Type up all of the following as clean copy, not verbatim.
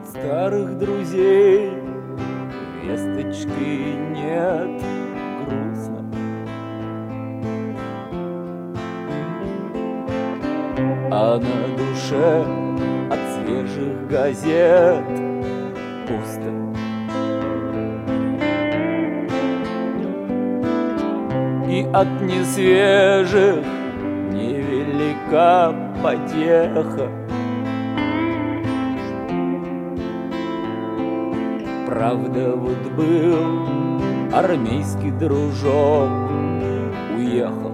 Старых друзей весточки нет, грустно. А на душе от свежих газет пусто. И от несвежих невелика потеха. Правда, вот был армейский дружок, уехал.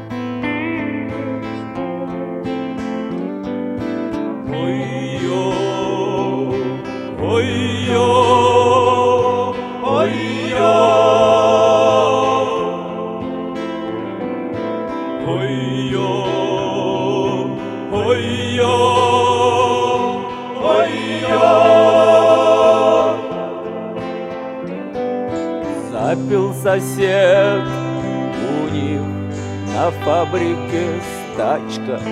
Ой-ё, ой-ё, ой-ё, ой-ё, ой-ё, ой-ё. Запил сосед, у них на фабрике стачка.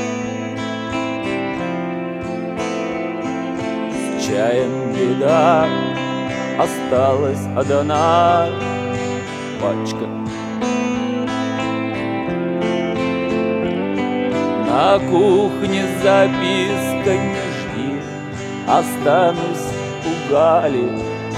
С чаем беда, осталась одна пачка. На кухне записка: не жди, останусь у Гали.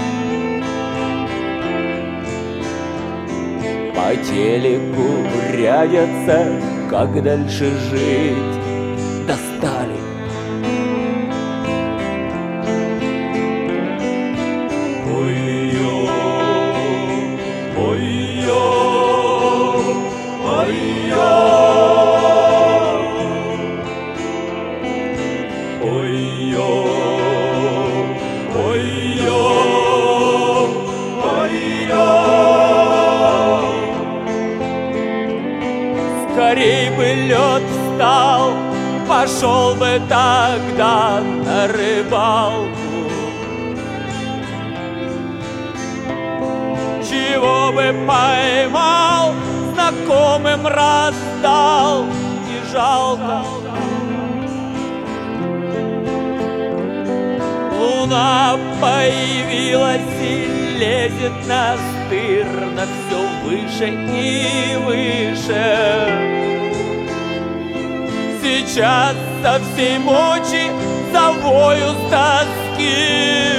По телеку рядятся, как дальше жить, достали. Ой-ё, ой-ё, ой-ё, ой-ё, ой-ё, ой-ё. Скорей бы лед встал, пошел бы тогда на рыбалку. Чего бы поймал, знакомым раздал, не жалко. Луна появилась и лезет настырно все выше и выше. Сейчас со всей мочи завою с тоски.